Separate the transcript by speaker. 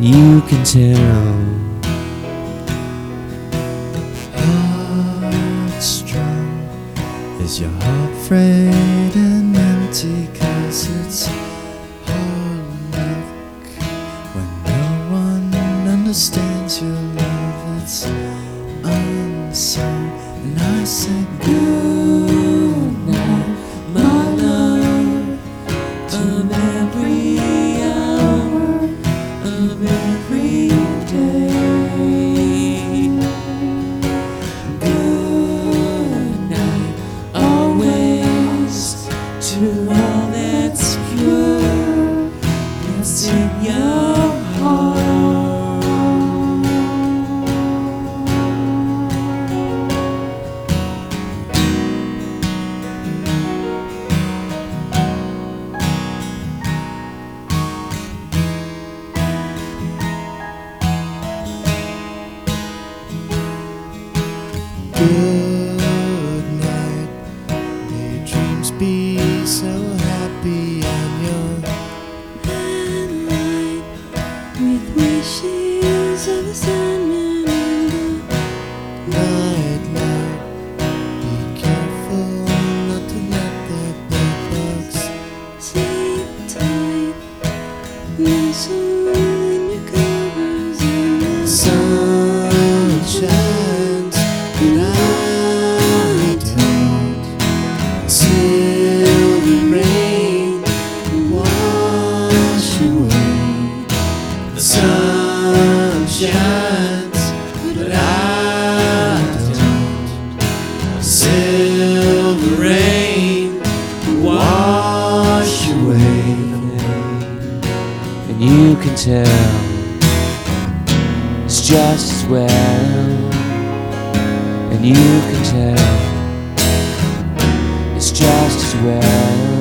Speaker 1: you can tell.
Speaker 2: Heartstrong, is your heart frayed and empty? 'Cause it's hard luck when no one understands your love. It's unsung, and I say good night, my love, of every hour of every day. Good night, always, to all that's pure, that's in your heart. Good night, may your dreams be so happy, and your
Speaker 3: Light with wishes of the Sandman and
Speaker 2: night light. Be careful not to let the bed bugs
Speaker 3: sleep tight, nestle in your covers and the
Speaker 2: sun shines, but I don't. Silver rain wash away. The sun shines, but I don't. Silver rain wash away.
Speaker 1: And you can tell it's just as well. And you can tell it's just as well.